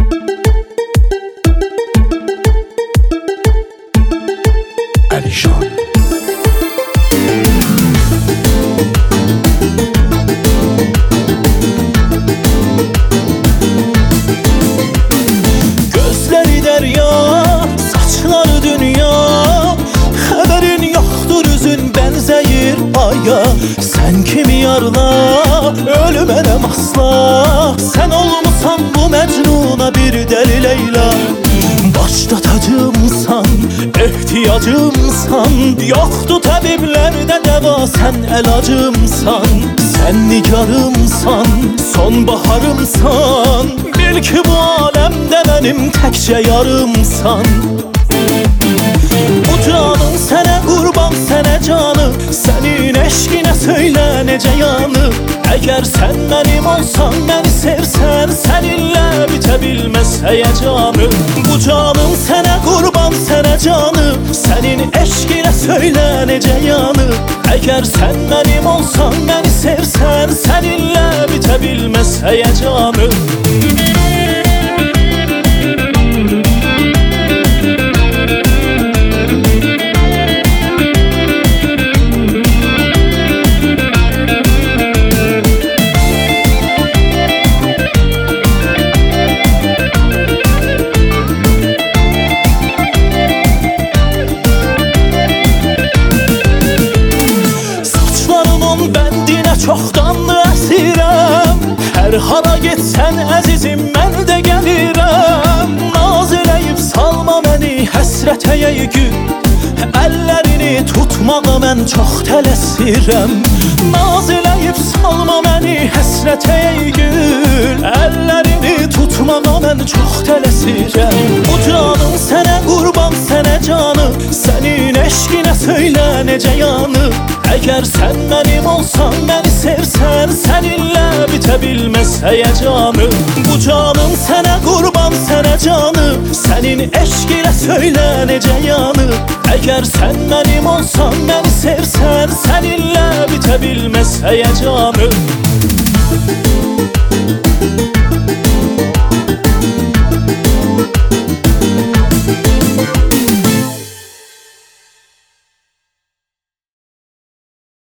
Alişan. Gözleri derya, saçları dünya, haberin yoktur üzün benzeyir aya. Sen kimi yarla, ölümerem asla. Sen olmusan bu Mecnun'a bir deli Leyla. Başta tacımsan, ihtiyacımsan, yoktu tabiblerde deva, sen elacımsan. Sen nigarımsan, sonbaharımsan, bil ki bu alemde benim tekçe yarımsan. Bu canım sene kurban, sene canım, senin eşkine söyle nece yanı. Eğer sen benim olsan, beni sevsen, seninle bitebilmez heyecanım. Bu canım sene kurban, sene canım, senin eşkine söyle nece yanı. Eğer sen benim olsan, beni sevsen, seninle bitebilmez heyecanım. Çoxdanlı əsirəm, hər hara getsən əzizim mən də gəlirəm. Naz eləyib salma məni həsrətə ey gün, əllərini tutmağa mən çox tələsirəm. Naz eləyib salma məni həsrətə ey gün, əllərini tutmağa mən çox tələsirəm. Bu canım sənə qurban, sənə canım, sənin eşqinə söylə necə yanıb. Eğer sen benim olsan, beni sevsen, seninle bitebilmez heyecanım. Bu canım sene kurban, sene canım, senin eşkine söyle nece yanı. Eğer sen benim olsan, beni sevsen, seninle bitebilmez heyecanım.